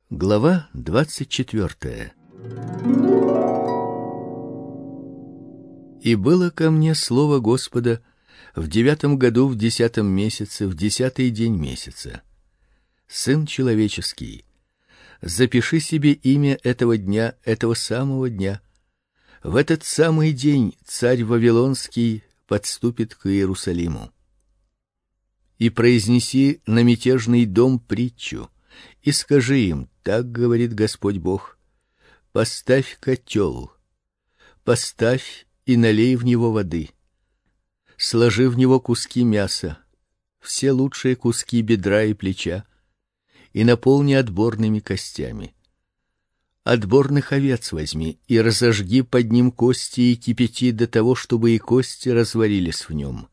Глава 24. И было ко мне слово Господа в 9 году, в 10 месяце, в 10 день месяца. Сын человеческий, запиши себе имя этого дня, этого самого дня. В этот самый день царь Вавилонский подступит к Иерусалиму. И произнеси на мятежный дом притчу, и скажи им: так говорит Господь Бог: поставь котел, поставь и налей в него воды, сложи в него куски мяса, все лучшие куски бедра и плеча, и наполни отборными костями. Отборных овец возьми и разожги под ним кости и кипяти до того, чтобы и кости разварились в нем.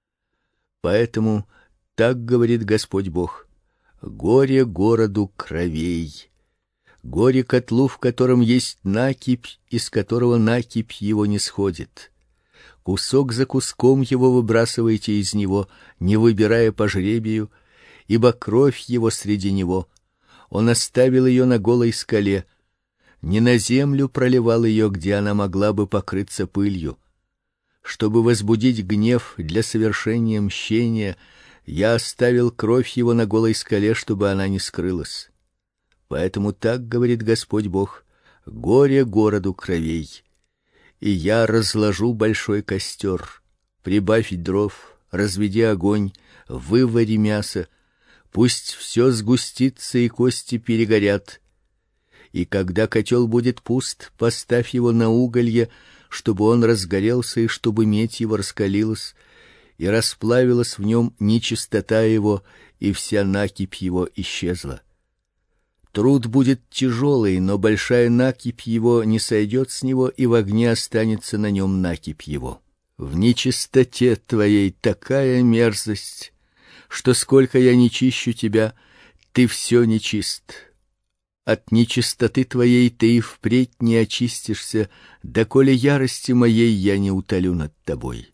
Поэтому так говорит Господь Бог: горе городу кровей, горе котлу, в котором есть накипь, из которого накипь его не сходит. Кусок за куском его выбрасывайте из него, не выбирая по жребию, ибо кровь его среди него. Он оставил ее на голой скале, не на землю проливал ее, где она могла бы покрыться пылью. Чтобы возбудить гнев для совершения мщения, я оставил кровь его на голой скале, чтобы она не скрылась. Поэтому так говорит Господь Бог: горе городу кровей. И я разложу большой костер, прибавь дров, разведи огонь, вывари мясо, пусть все сгустится и кости перегорят. И когда котел будет пуст, поставь его на уголье, чтобы он разгорелся и чтобы медь его раскалилась, и расплавилась в нем нечистота его, и вся накипь его исчезла. Труд будет тяжелый, но большая накипь его не сойдет с него, и в огне останется на нем накипь его. В нечистоте твоей такая мерзость, что сколько я не чищу тебя, ты все нечист. От нечистоты твоей ты и впредь не очистишься, доколе ярости моей я не утолю над тобой.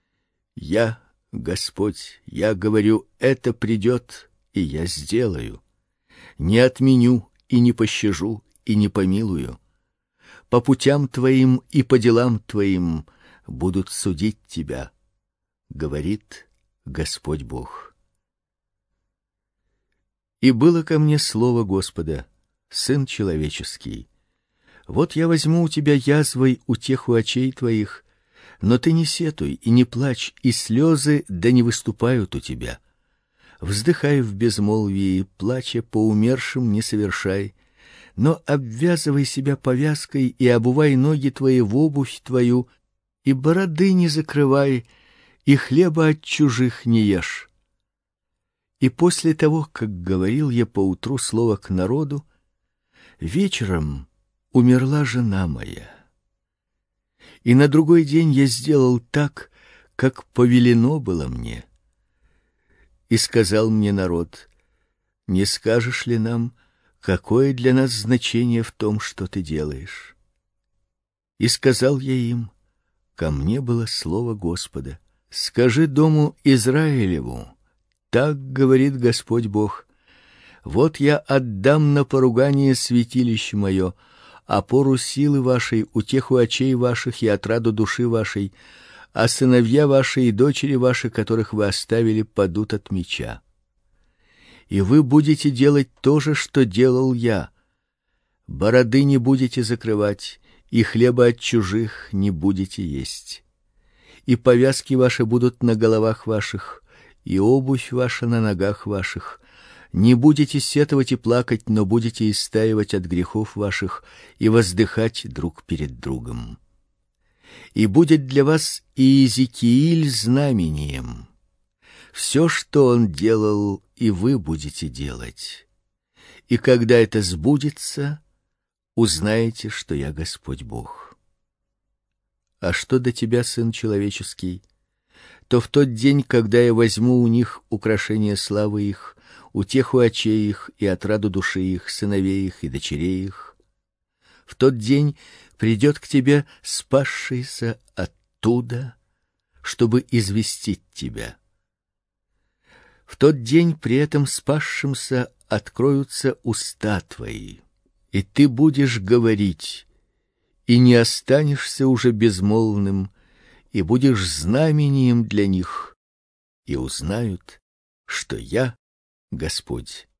Я, Господь, я говорю: это придет, и я сделаю. Не отменю и не пощажу и не помилую. По путям твоим и по делам твоим будут судить тебя, говорит Господь Бог. И было ко мне слово Господа: сын человеческий, вот я возьму у тебя язвой утеху очей твоих, но ты не сетуй и не плачь, и слезы да не выступают у тебя. Вздыхай в безмолвии, плача по умершим не совершай, но обвязывай себя повязкой и обувай ноги твои в обувь твою, и бороды не закрывай, и хлеба от чужих не ешь. И после того, как говорил я поутру слово к народу, вечером умерла жена моя. И на другой день я сделал так, как повелено было мне. И сказал мне народ: не скажешь ли нам, какое для нас значение в том, что ты делаешь? И сказал я им: ко мне было слово Господа: скажи дому Израилеву, так говорит Господь Бог: вот я отдам на поругание святилище мое, опору силы вашей, утеху очей ваших и отраду души вашей, а сыновья ваши и дочери ваши, которых вы оставили, падут от меча. И вы будете делать то же, что делал я. Бороды не будете закрывать, и хлеба от чужих не будете есть. И повязки ваши будут на головах ваших, и обувь ваша на ногах ваших. Не будете сетовать и плакать, но будете истаивать от грехов ваших и воздыхать друг перед другом. И будет для вас Иезекииль знамением. Все, что он делал, и вы будете делать. И когда это сбудется, узнаете, что я Господь Бог. А что до тебя, сын человеческий, то в тот день, когда я возьму у них украшение славы их, утеху очей их и отраду души их, сыновей их и дочерей их, в тот день придет к тебе спасшийся оттуда, чтобы известить тебя. В тот день при этом спасшимся откроются уста твои, и ты будешь говорить, и не останешься уже безмолвным, и будешь знамением для них, и узнают, что я Господь.